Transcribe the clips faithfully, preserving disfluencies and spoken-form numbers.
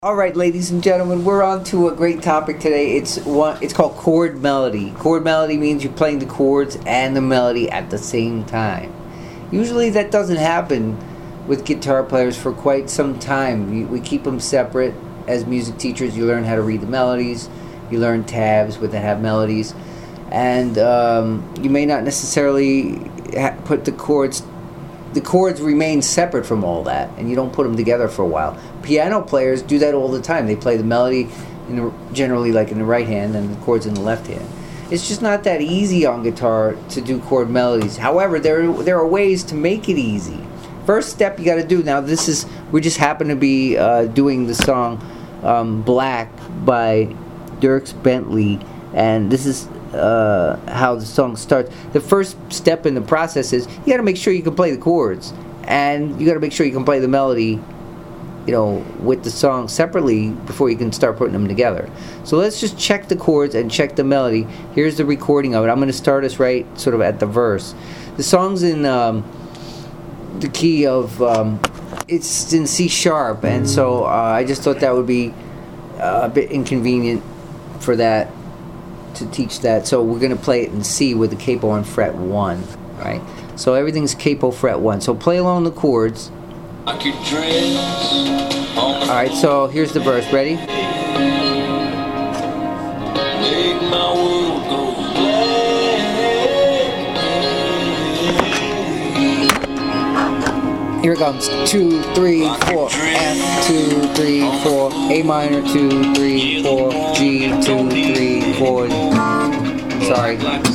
All right, ladies and gentlemen, we're on to a great topic today. It's one. It's called chord melody. Chord melody means you're playing the chords and the melody at the same time. Usually, that doesn't happen with guitar players for quite some time. We, we keep them separate. As music teachers, you learn how to read the melodies. You learn tabs with that have melodies, and um, you may not necessarily ha- put the chords. The chords remain separate from all that, and you don't put them together for a while. Piano players do that all the time. They play the melody in the, generally like in the right hand and the chords in the left hand. It's just not that easy on guitar to do chord melodies. However, there there are ways to make it easy. First step you got to do, now this is, we just happen to be uh, doing the song um, Black by Dierks Bentley, and this is Uh, how the song starts. The first step in the process is you got to make sure you can play the chords, and you got to make sure you can play the melody, you know, with the song separately before you can start putting them together. So let's just check the chords and check the melody. Here's the recording of it. I'm going to start us right sort of at the verse. The song's in um, the key of um, it's in C sharp, and so uh, I just thought that would be uh, a bit inconvenient for that, to teach that. So we're going to play it in C with the capo on fret one, right? So everything's capo fret one. So play along the chords. Alright, so here's the verse. Ready? Here it comes. Two, three, four. F, two, three, four. A minor, two, three, four. G, two, three, four. Sorry.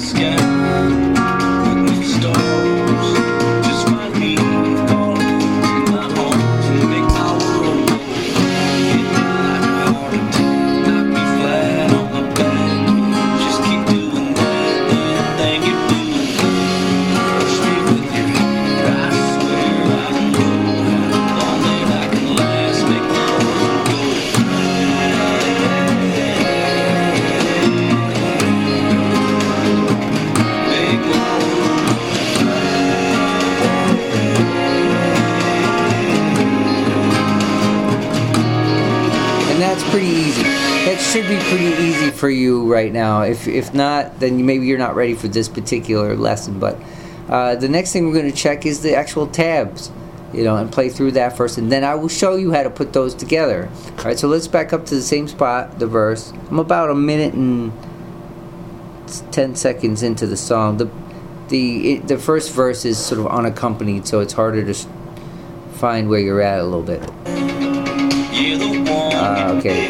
That's pretty easy. That should be pretty easy for you right now. If if not, then maybe you're not ready for this particular lesson. But uh, the next thing we're going to check is the actual tabs, you know, and play through that first, and then I will show you how to put those together. All right, so let's back up to the same spot, the verse. I'm about a minute and ten seconds into the song. The the it, the first verse is sort of unaccompanied, so it's harder to find where you're at a little bit. Uh, okay.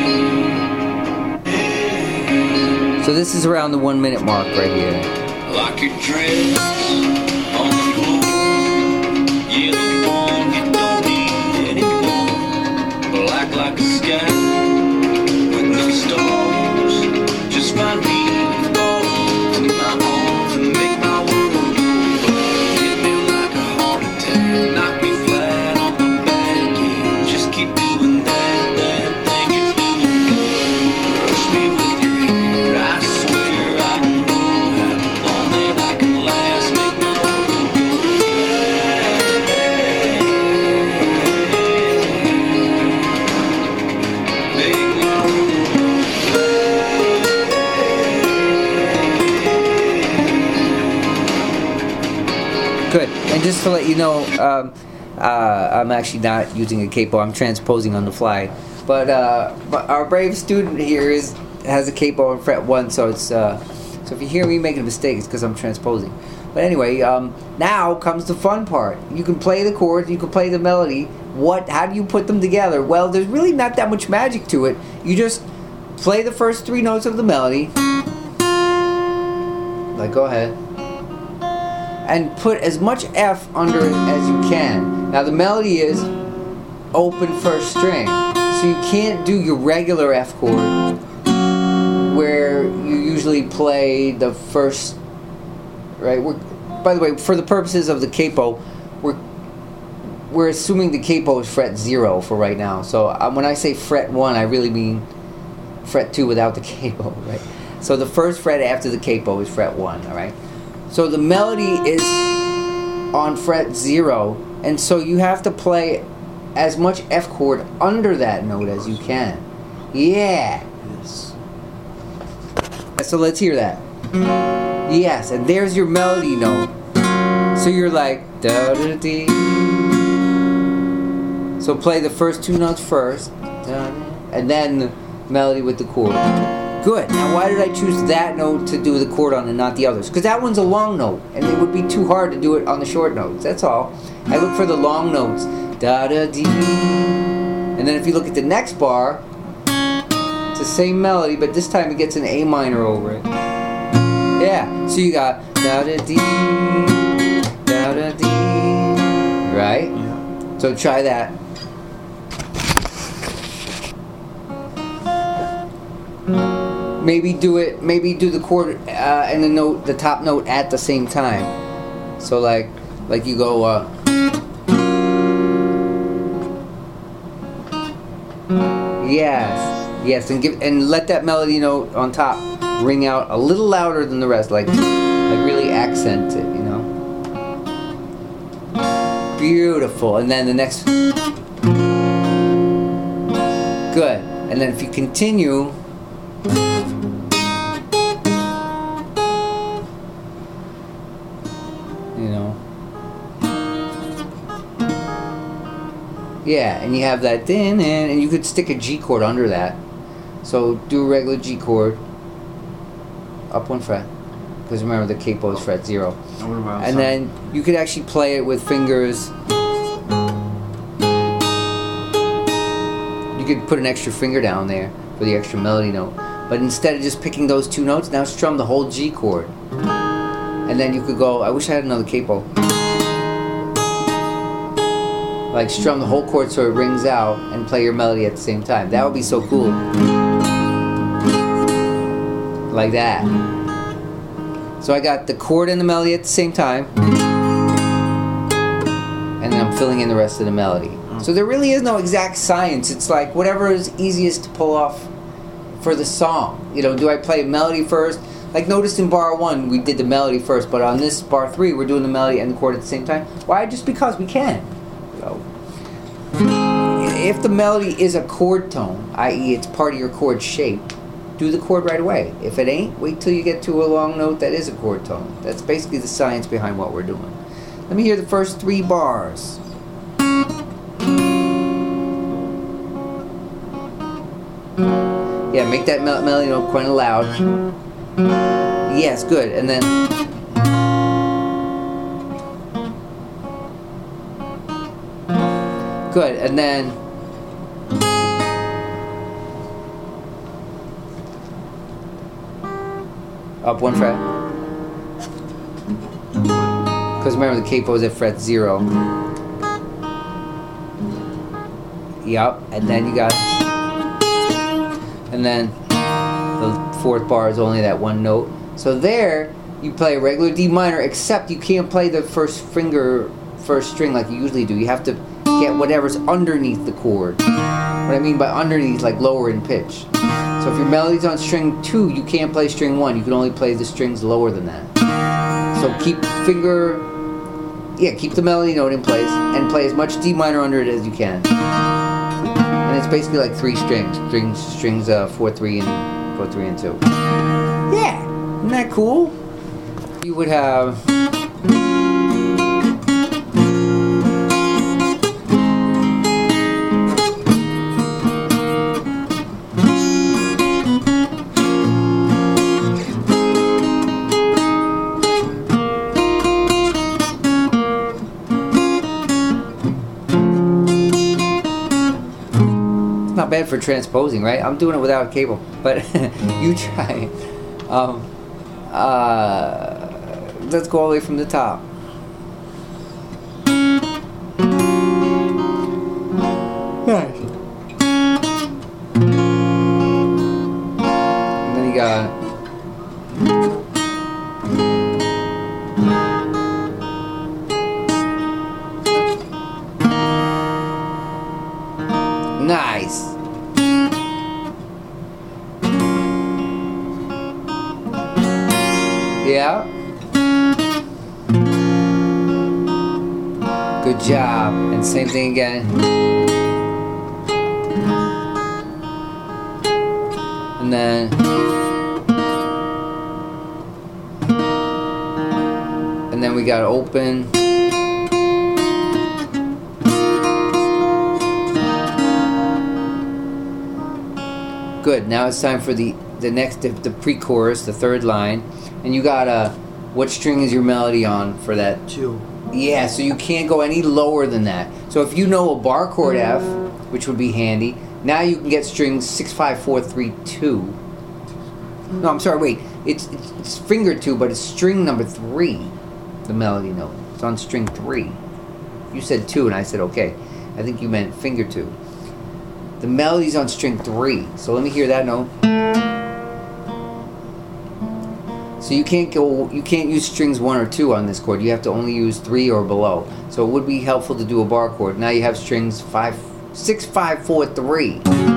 So this is around the one minute mark right here. Like your dress on the floor. Yeah, the one you don't need anymore. Black like a sky with no stars. Just find me fall in my arms and make my world go. Hit me like a heart attack, knock me flat on the back, and just keep doing that. Good. And just to let you know, um, uh, I'm actually not using a capo. I'm transposing on the fly. But uh, our brave student here is has a capo on fret one, so it's uh, so if you hear me making a mistake, it's because I'm transposing. But anyway, um, now comes the fun part. You can play the chords, you can play the melody. What? How do you put them together? Well, there's really not that much magic to it. You just play the first three notes of the melody. Like, go ahead. And put as much F under it as you can. Now the melody is open first string, so you can't do your regular F chord where you usually play the first, right? We're, by the way, for the purposes of the capo, we're we're assuming the capo is fret zero for right now. So um, when I say fret one, I really mean fret two without the capo, right? So the first fret after the capo is fret one, all right? So the melody is on fret zero, and so you have to play as much F chord under that note as you can. Yeah. Yes. So let's hear that. Yes, and there's your melody note. So you're like da da dee. So play the first two notes first, and then the melody with the chord. Good. Now why did I choose that note to do the chord on and not the others? Because that one's a long note, and it would be too hard to do it on the short notes. That's all. I look for the long notes. Da da dee. And then if you look at the next bar, it's the same melody, but this time it gets an A minor over it. Yeah. So you got da da dee, da da dee. Right? Yeah. So try that. Maybe do it. Maybe do the chord uh, and the note, the top note at the same time. So like, like you go. Uh, yes, yes, and give and let that melody note on top ring out a little louder than the rest, like, like really accent it, you know. Beautiful. And then the next. Good. And then if you continue. Yeah, and you have that din, and you could stick a G chord under that. So do a regular G chord, up one fret, because remember the capo is fret zero. And then you could actually play it with fingers. You could put an extra finger down there for the extra melody note. But instead of just picking those two notes, now strum the whole G chord. And then you could go, I wish I had another capo. Like strum the whole chord so it rings out and play your melody at the same time. That would be so cool. Like that. So I got the chord and the melody at the same time. And then I'm filling in the rest of the melody. So there really is no exact science. It's like whatever is easiest to pull off for the song. You know, do I play a melody first? Like notice in bar one we did the melody first, but on this bar three we're doing the melody and the chord at the same time. Why? Just because we can. So, if the melody is a chord tone, that is it's part of your chord shape, do the chord right away. If it ain't, wait till you get to a long note that is a chord tone. That's basically the science behind what we're doing. Let me hear the first three bars. Yeah, make that mel melody note quite loud. Yes, good. And then good, and then up one fret. Because remember the capo is at fret zero. Yup, and then you got, and then the fourth bar is only that one note. So there, you play a regular D minor, except you can't play the first finger, first string like you usually do. You have to get whatever's underneath the chord. What I mean by underneath, like lower in pitch. So if your melody's on string two, you can't play string one. You can only play the strings lower than that. So keep finger, yeah, keep the melody note in place and play as much D minor under it as you can. And it's basically like three strings, strings, strings, uh, four, three, and four, three, and two. Yeah, isn't that cool? You would have. Not bad for transposing, right? I'm doing it without a cable, but you try. Um, uh, let's go all the way from the top. Nice. And then you got. Nice. Yeah. Good Good job. And same thing again. And then and then we got open. Good. Now it's time for the the next the, the pre-chorus, the third line, and you got a what string is your melody on for that? Two. Yeah, so you can't go any lower than that. So if you know a bar chord F, which would be handy, now you can get strings six, five, four, three, two. No, I'm sorry. Wait, it's it's, it's finger two, but it's string number three. The melody note. It's on string three. You said two, and I said okay. I think you meant finger two. The melody's on string three. So let me hear that note. So you can't go, you can't use strings one or two on this chord. You have to only use three or below. So it would be helpful to do a bar chord. Now you have strings five, six, five, four, three.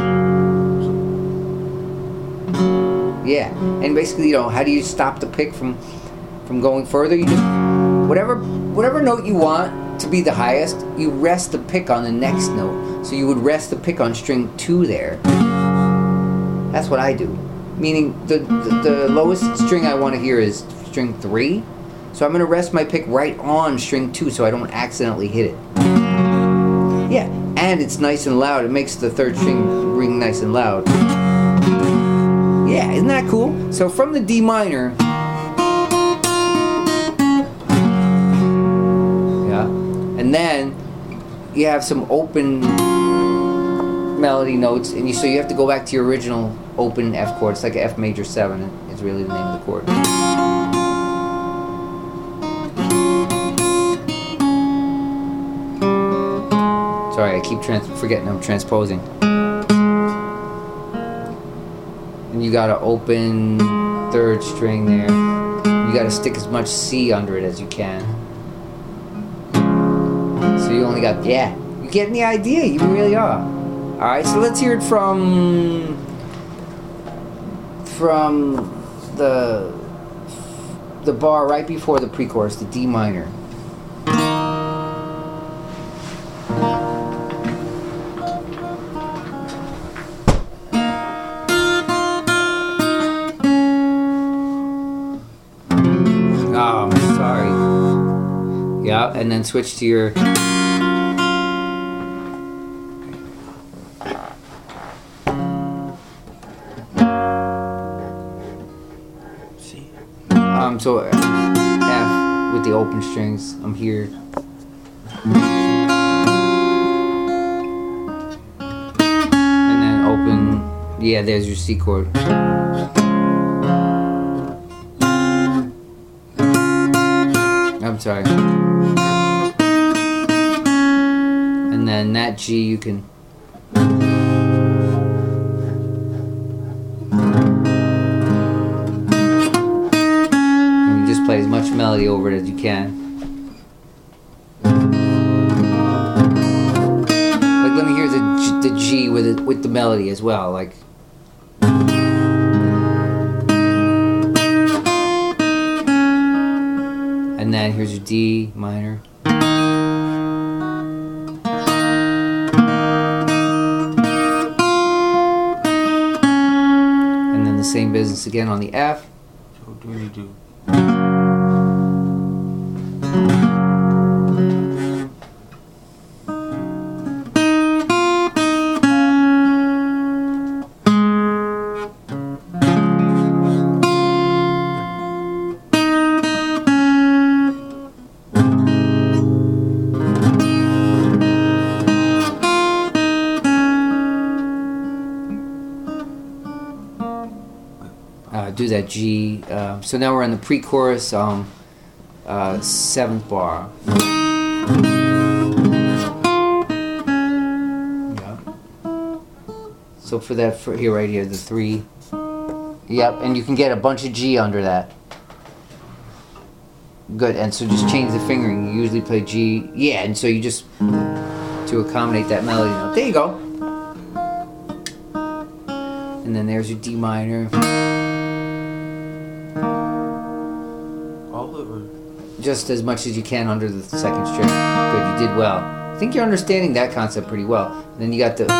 Yeah, and basically, you know, how do you stop the pick from from going further? You just whatever whatever note you want to be the highest, you rest the pick on the next note. So you would rest the pick on string two there. That's what I do. Meaning the, the, the lowest string I want to hear is string three. So I'm going to rest my pick right on string two so I don't accidentally hit it. Yeah, and it's nice and loud. It makes the third string ring nice and loud. Yeah, isn't that cool? So from the D minor, yeah, and then you have some open melody notes, and you so you have to go back to your original open F chord. It's like an F major seven. Is really the name of the chord. Sorry, I keep trans forgetting I'm transposing. And you gotta open third string there. You gotta stick as much C under it as you can. So you only got, yeah, you're getting the idea, you really are. Alright, so let's hear it from from the the bar right before the pre-chorus, the D minor. Oh, I'm sorry. Yeah, and then switch to your Um, so F with the open strings, I'm here. And then open, yeah, there's your C chord. I'm sorry. And then that G you can play as much melody over it as you can. Like, let me hear the G, the G with it, with the melody as well. Like, and then here's your D minor. And then the same business again on the F. So what do we do? Uh, do that G. Uh, so now we're on the pre-chorus, um, uh, seventh bar. Yeah. So for that, for here, right here, the three. Yep, and you can get a bunch of G under that. Good, and so just change the fingering. You usually play G. Yeah, and so you just to accommodate that melody note. There you go. And then there's your D minor. All over. just as much as you can under the second string. Good, you did well. I think you're understanding that concept pretty well. And then you got the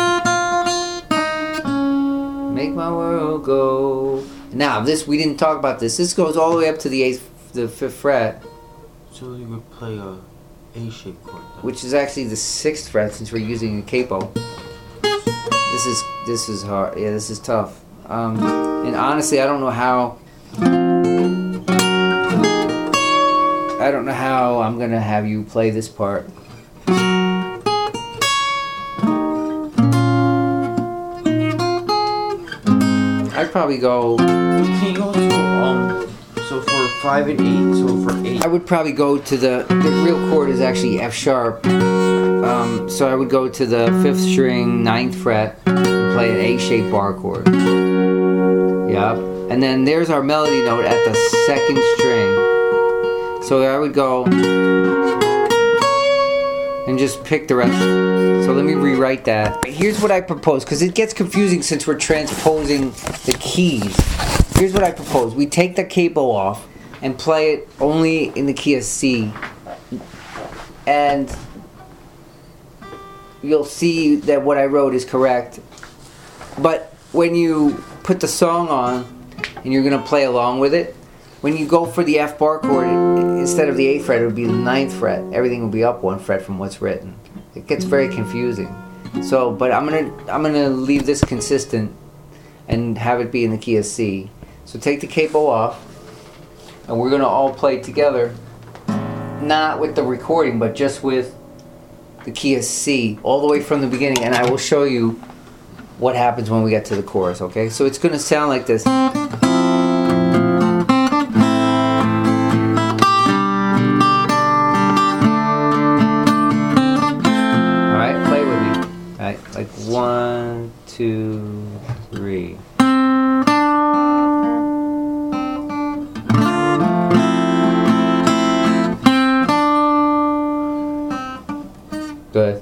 make my world go. Now this, we didn't talk about this. This goes all the way up to the eighth, the fifth fret. So you would play a A-shaped chord then. Which is actually the sixth fret since we're using a capo. This is this is hard. Yeah, this is tough. Um, and honestly, I don't know how. I don't know how I'm gonna have you play this part. I'd probably go. Can you go to um? So for five and eight. So for eight. I would probably go to the the real chord is actually F sharp. Um, so I would go to the fifth string, ninth fret, and play an A-shaped bar chord. Yep. And then there's our melody note at the second string. So I would go and just pick the rest. So let me rewrite that. Here's what I propose, because it gets confusing since we're transposing the keys. Here's what I propose. We take the capo off and play it only in the key of C. And you'll see that what I wrote is correct. But when you put the song on and you're going to play along with it, when you go for the F bar chord, instead of the eighth fret, it would be the ninth fret. Everything will be up one fret from what's written. It gets very confusing. So, but I'm gonna I'm gonna leave this consistent and have it be in the key of C. So take the capo off, and we're gonna all play together, not with the recording, but just with the key of C, all the way from the beginning, and I will show you what happens when we get to the chorus. Okay? So it's gonna sound like this. Like one, two, three. Good.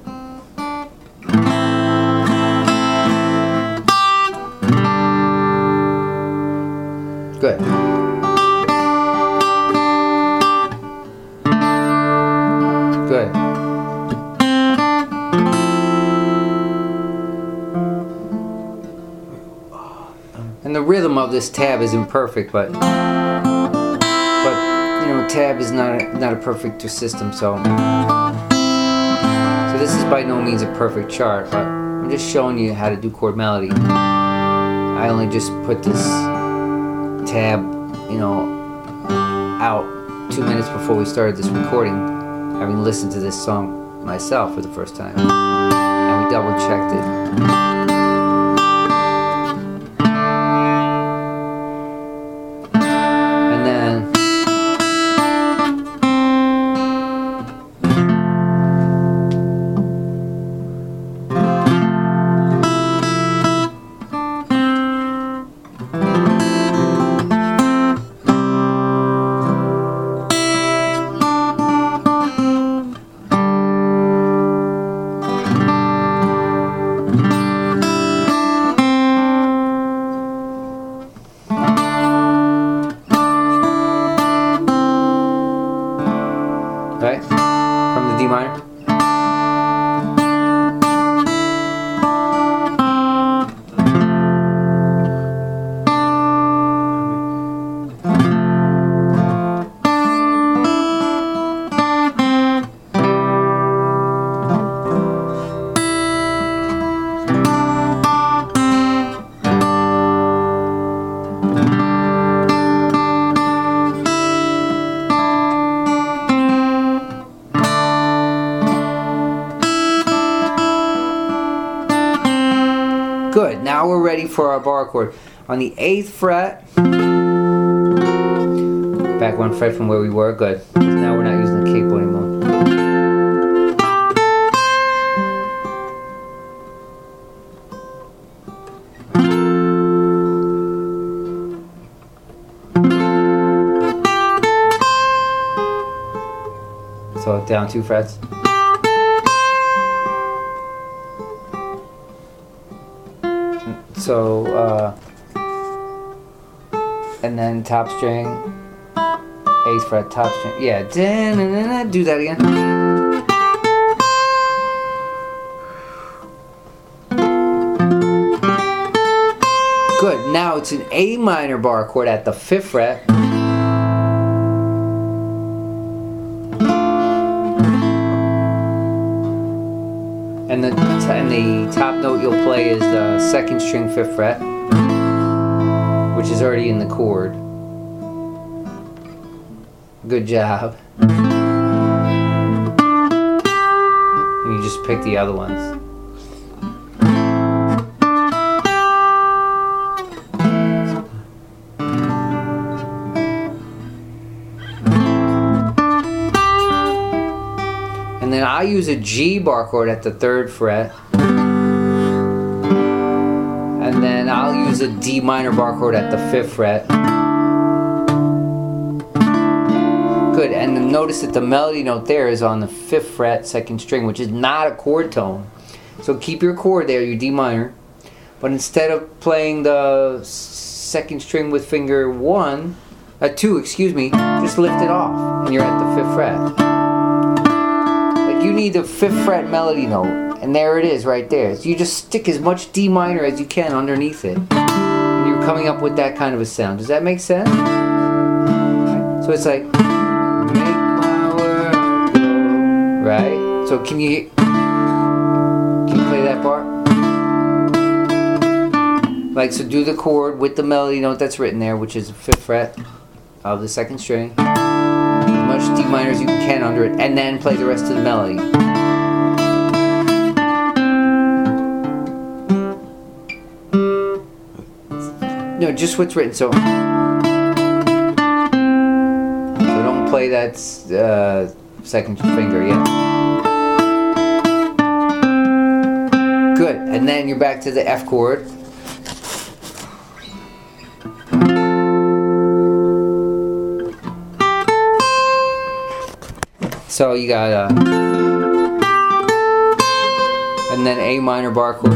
Good. Good. And the rhythm of this tab is imperfect, but but you know, tab is not a, not a perfect system, so so this is by no means a perfect chart, but I'm just showing you how to do chord melody. I only just put this tab, you know, out two minutes before we started this recording, having listened to this song myself for the first time, and we double checked it. Right? From the D minor. Good, now we're ready for our bar chord. On the eighth fret, back one fret from where we were, good. Now we're not using the capo anymore. So down two frets. So, uh, and then top string, eighth fret, top string. Yeah, da-na-na-na. Do that again. Good. Now it's an A minor bar chord at the fifth fret. And the, and the top note you'll play is the second string, fifth fret, which is already in the chord. Good job. And you just pick the other ones. And then I use a G bar chord at the third fret. And then I'll use a D minor bar chord at the fifth fret. Good, and then notice that the melody note there is on the fifth fret, second string, which is not a chord tone. So keep your chord there, your D minor. But instead of playing the second string with finger one, uh, two, excuse me, just lift it off, and you're at the fifth fret. You need the fifth fret melody note, and there it is right there. So you just stick as much D minor as you can underneath it, and you're coming up with that kind of a sound. Does that make sense? Right. So it's like, make my world go, right? So can you can you play that part? Like, so do the chord with the melody note that's written there, which is the fifth fret of the second string. As much D minor as you can under it, and then play the rest of the melody. No, just what's written. So, so don't play that uh, second finger yet. Good, and then you're back to the F chord. So you got uh, and then A minor bar chord.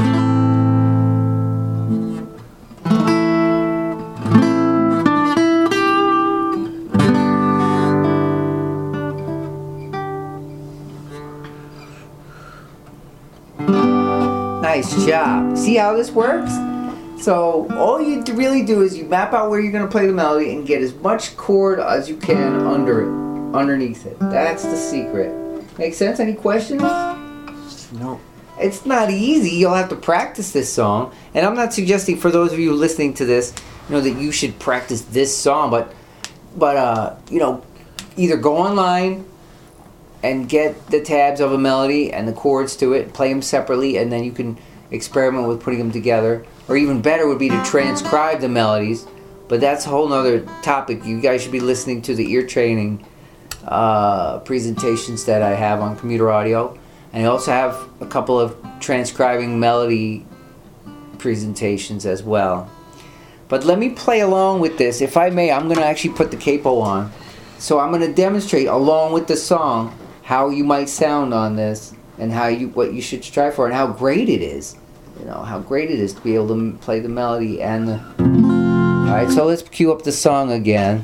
Nice job. See how this works? So all you really do is you map out where you're going to play the melody and get as much chord as you can under it. Underneath it. That's the secret. Make sense? Any questions? No. It's not easy. You'll have to practice this song. And I'm not suggesting for those of you listening to this, you know, that you should practice this song, but but uh, you know, either go online and get the tabs of a melody and the chords to it, play them separately, and then you can experiment with putting them together. Or even better would be to transcribe the melodies, but that's a whole nother topic. You guys should be listening to the ear training uh, presentations that I have on Commuter Audio, and I also have a couple of transcribing melody presentations as well. But let me play along with this. If I may, I'm going to actually put the capo on. So I'm going to demonstrate along with the song how you might sound on this, and how you what you should strive for, and how great it is. You know, how great it is to be able to play the melody and the... Alright, so let's cue up the song again.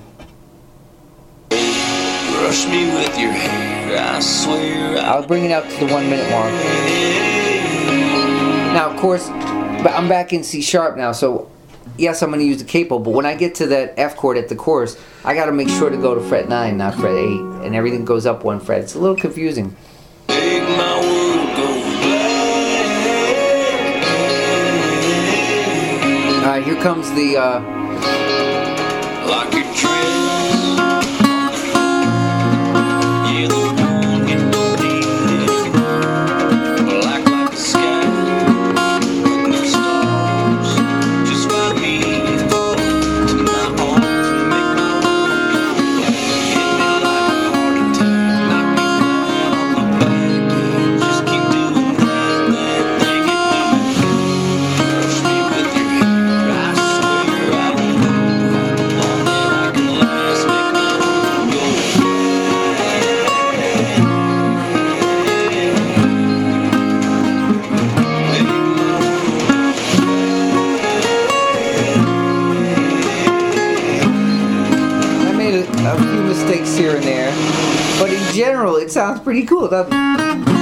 Brush me with your hair, I swear I'll bring it out to the one minute mark. Now, of course, but I'm back in C sharp now, so yes, I'm going to use the capo, but when I get to that F chord at the chorus, I got to make sure to go to fret nine, not fret eight, and everything goes up one fret. It's a little confusing. make my world go black. Alright, here comes the... Uh, Like a dress. Yeah, the moon get no deep. Black like the sky. With no stars. Just find me fall to my arms and make my world go black. Hit me like a heart attack. Knock me flat on my back. Just keep doing that, that thing it do. Brush me with your hair. I swear I will go. Long that I can last. general, it sounds pretty cool, doesn't it?